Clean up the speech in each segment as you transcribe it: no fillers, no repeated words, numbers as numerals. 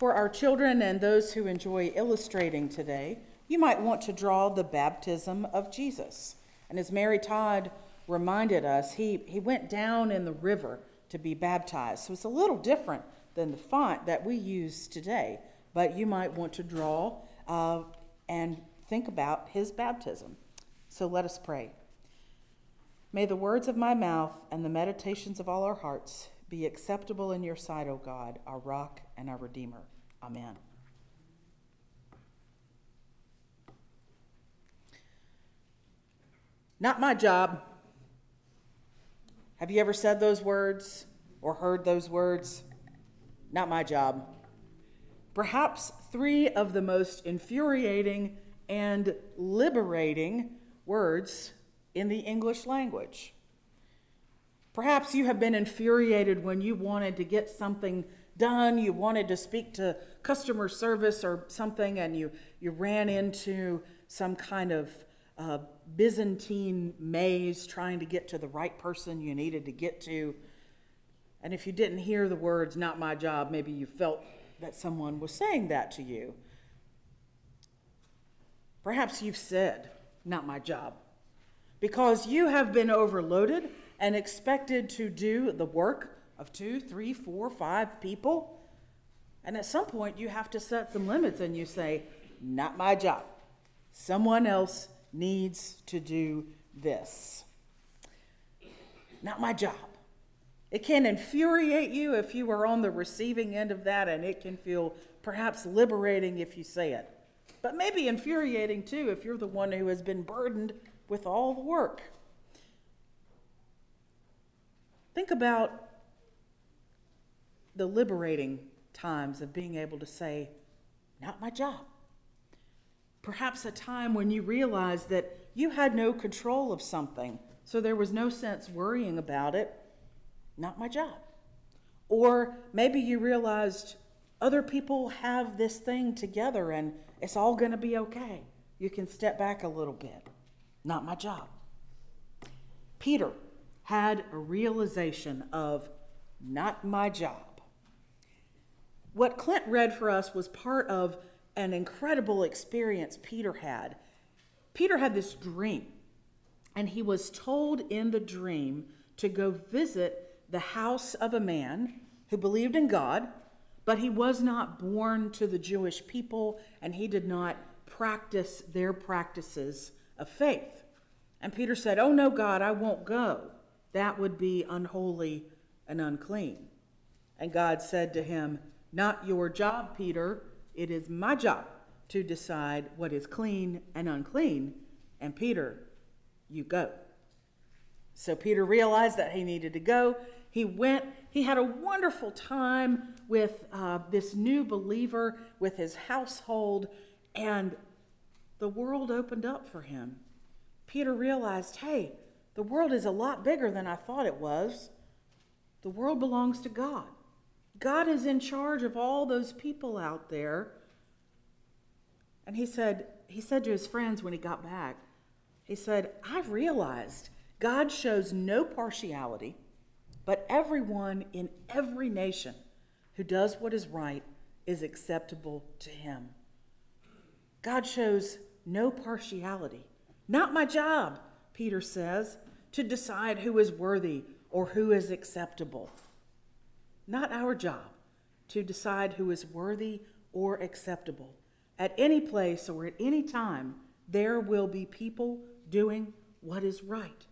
For our children and those who enjoy illustrating today, you might want to draw the baptism of Jesus. And as Mary Todd reminded us, he went down in the river to be baptized. So it's a little different than the font that we use today, but you might want to draw and think about his baptism. So let us pray. May the words of my mouth and the meditations of all our hearts be acceptable in your sight, O God, our rock and our redeemer. Amen. Not my job. Have you ever said those words or heard those words? Not my job. Perhaps three of the most infuriating and liberating words in the English language. Perhaps you have been infuriated when you wanted to get something done, you wanted to speak to customer service or something, and you ran into some kind of Byzantine maze trying to get to the right person you needed to get to. And if you didn't hear the words, not my job, maybe you felt that someone was saying that to you. Perhaps you've said, not my job, because you have been overloaded and expected to do the work of 2, 3, 4, 5 people. And at some point you have to set some limits and you say, not my job. Someone else needs to do this. Not my job. It can infuriate you if you are on the receiving end of that, and it can feel perhaps liberating if you say it. But maybe infuriating too if you're the one who has been burdened with all the work. Think about the liberating times of being able to say, not my job. Perhaps a time when you realized that you had no control of something, so there was no sense worrying about it. Not my job. Or maybe you realized other people have this thing together and it's all going to be okay. You can step back a little bit. Not my job. Peter had a realization of not my job. What Clint read for us was part of an incredible experience Peter had. Peter had this dream, and he was told in the dream to go visit the house of a man who believed in God, but he was not born to the Jewish people, and he did not practice their practices of faith. And Peter said, "Oh no, God, I won't go. That would be unholy and unclean." And God said to him, "Not your job, Peter. It is my job to decide what is clean and unclean. And Peter, you go." So Peter realized that he needed to go. He went. He had a wonderful time with this new believer, with his household, and the world opened up for him. Peter realized, hey, the world is a lot bigger than I thought it was. The world belongs to God. God is in charge of all those people out there. And he said to his friends when he got back, he said, "I've realized God shows no partiality, but everyone in every nation who does what is right is acceptable to him." God shows no partiality. Not my job, Peter says, to decide who is worthy or who is acceptable. Not our job to decide who is worthy or acceptable. At any place or at any time, there will be people doing what is right.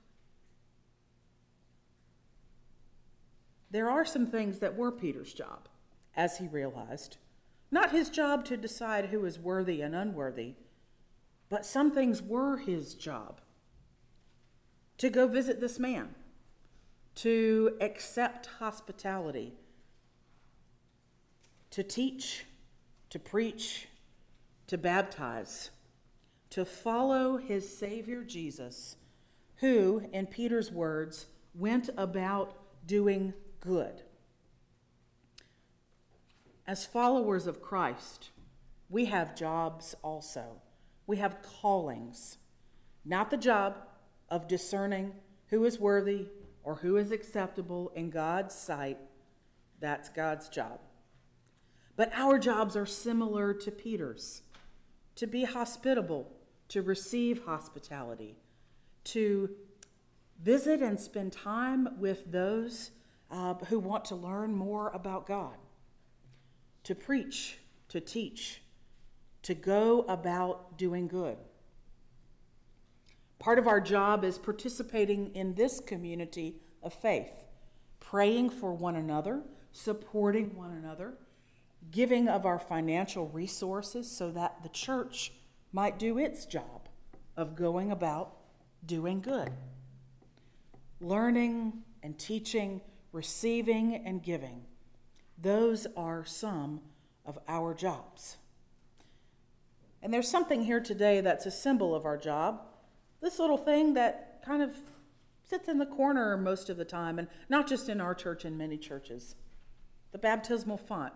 There are some things that were Peter's job, as he realized. Not his job to decide who is worthy and unworthy, but some things were his job. To go visit this man, to accept hospitality, to teach, to preach, to baptize, to follow his Savior Jesus, who, in Peter's words, went about doing good. As followers of Christ, we have jobs also. We have callings, not the job of discerning who is worthy or who is acceptable in God's sight. That's God's job. But our jobs are similar to Peter's: to be hospitable, to receive hospitality, to visit and spend time with those who want to learn more about God, to preach, to teach, to go about doing good. Part of our job is participating in this community of faith, praying for one another, supporting one another, giving of our financial resources so that the church might do its job of going about doing good. Learning and teaching, receiving and giving, those are some of our jobs. And there's something here today that's a symbol of our job. This little thing that kind of sits in the corner most of the time, and not just in our church, in many churches. The baptismal font.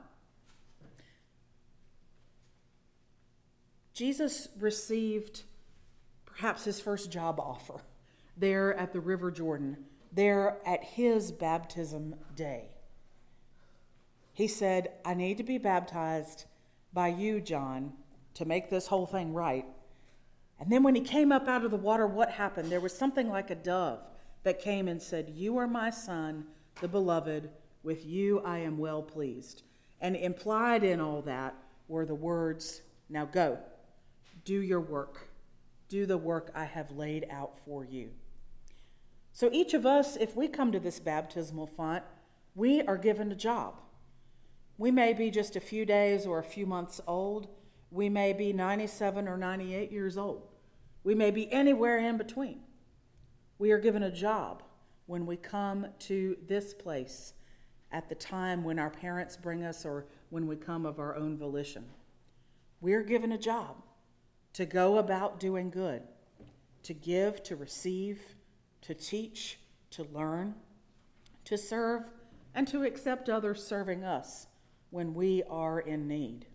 Jesus received perhaps his first job offer there at the River Jordan, there at his baptism day. He said, "I need to be baptized by you, John, to make this whole thing right." And then when he came up out of the water, what happened? There was something like a dove that came and said, "You are my son, the beloved. With you I am well pleased." And implied in all that were the words, "Now go, do your work. Do the work I have laid out for you." So each of us, if we come to this baptismal font, we are given a job. We may be just a few days or a few months old. We may be 97 or 98 years old. We may be anywhere in between. We are given a job when we come to this place at the time when our parents bring us or when we come of our own volition. We are given a job to go about doing good, to give, to receive, to teach, to learn, to serve, and to accept others serving us when we are in need.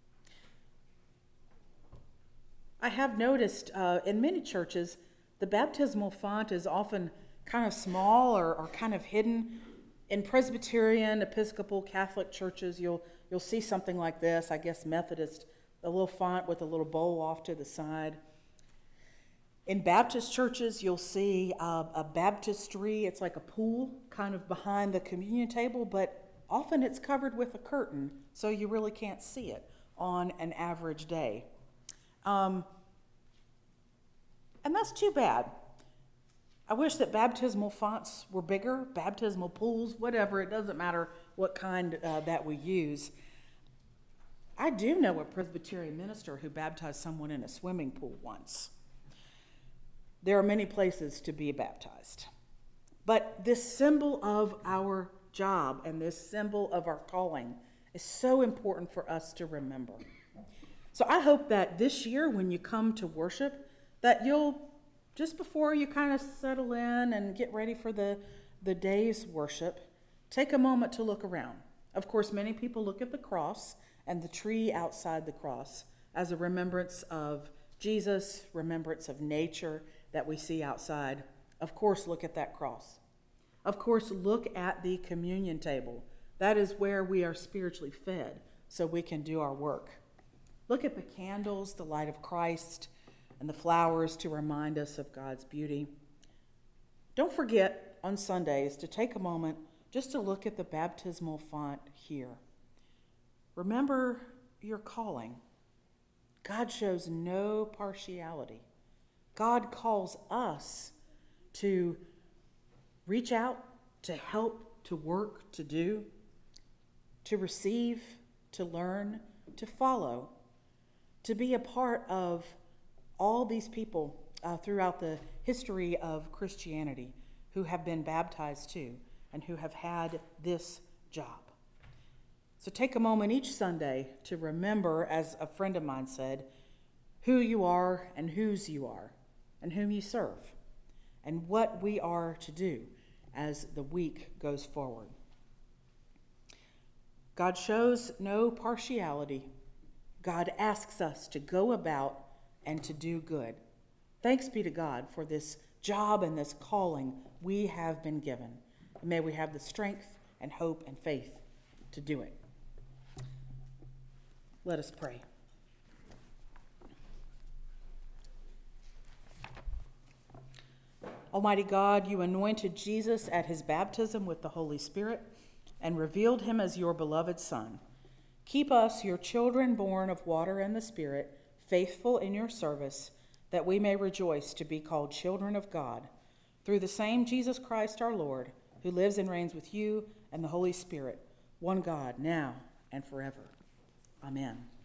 I have noticed in many churches, the baptismal font is often kind of small or kind of hidden. In Presbyterian, Episcopal, Catholic churches, you'll see something like this. I guess Methodist, a little font with a little bowl off to the side. In Baptist churches, you'll see a baptistry. It's like a pool kind of behind the communion table, but often it's covered with a curtain, so you really can't see it on an average day. And that's too bad. I wish that baptismal fonts were bigger, baptismal pools, whatever. It doesn't matter what kind that we use. I do know a Presbyterian minister who baptized someone in a swimming pool once. There are many places to be baptized. But this symbol of our job and this symbol of our calling is so important for us to remember. So I hope that this year when you come to worship, that you'll, just before you kind of settle in and get ready for the day's worship, take a moment to look around. Of course, many people look at the cross and the tree outside the cross as a remembrance of Jesus, remembrance of nature that we see outside. Of course, look at that cross. Of course, look at the communion table. That is where we are spiritually fed so we can do our work. Look at the candles, the light of Christ, and the flowers to remind us of God's beauty. Don't forget on Sundays to take a moment just to look at the baptismal font here. Remember your calling. God shows no partiality. God calls us to reach out, to help, to work, to do, to receive, to learn, to follow, to be a part of all these people throughout the history of Christianity who have been baptized too and who have had this job. So take a moment each Sunday to remember, as a friend of mine said, who you are and whose you are and whom you serve and what we are to do as the week goes forward. God shows no partiality. God asks us to go about and to do good. Thanks be to God for this job and this calling we have been given. And may we have the strength and hope and faith to do it. Let us pray. Almighty God, you anointed Jesus at his baptism with the Holy Spirit and revealed him as your beloved Son. Keep us, your children born of water and the Spirit, faithful in your service, that we may rejoice to be called children of God. Through the same Jesus Christ our Lord, who lives and reigns with you and the Holy Spirit, one God, now and forever. Amen.